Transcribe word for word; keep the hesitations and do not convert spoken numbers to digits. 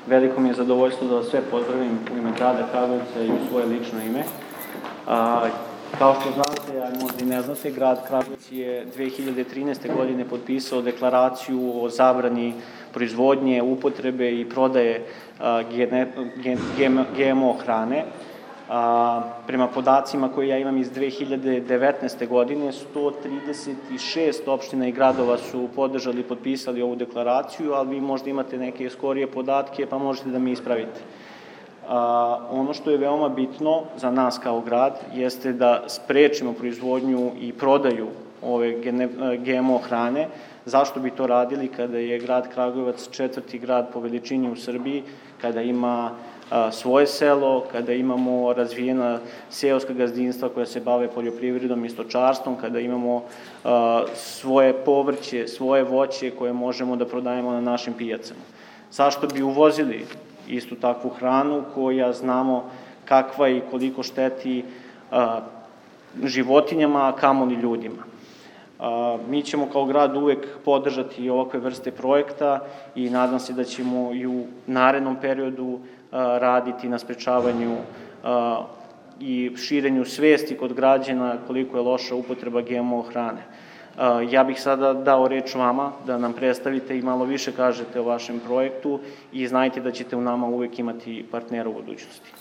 Veliko mi je zadovoljstvo da vas sve pozdravim u ime grada Kragujevca i u svoje lično ime. A, kao što znate, a možda i ne znate, grad Kragujevac je dve hiljade trinaeste. godine potpisao deklaraciju o zabrani proizvodnje, upotrebe i prodaje a, gene, gen, G M O hrane. A, prema podacima koje ja imam iz dve hiljade devetnaeste. godine, sto trideset šest opština i gradova su podržali i potpisali ovu deklaraciju, ali vi možda imate neke skorije podatke, pa možete da mi ispravite. A, ono što je veoma bitno za nas kao grad jeste da sprečimo proizvodnju i prodaju ove G M O hrane. Zašto bi to radili kada je grad Kragujevac četvrti grad po veličini u Srbiji, kada ima a, svoje selo, kada imamo razvijena seoska gazdinstva koja se bave poljoprivredom i stočarstvom, kada imamo a, svoje povrće, svoje voće koje možemo da prodajemo na našim pijacama. Zašto bi uvozili istu takvu hranu koja znamo kakva i koliko šteti a, životinjama, a kamoli ljudima. A, mi ćemo kao grad uvek podržati ovakve vrste projekta i nadam se da ćemo i u narednom periodu a, raditi na sprečavanju a, i širenju svesti kod građana koliko je loša upotreba G M O hrane. A, ja bih sada dao reč vama da nam predstavite i malo više kažete o vašem projektu i znajte da ćete u nama uvek imati partnera u budućnosti.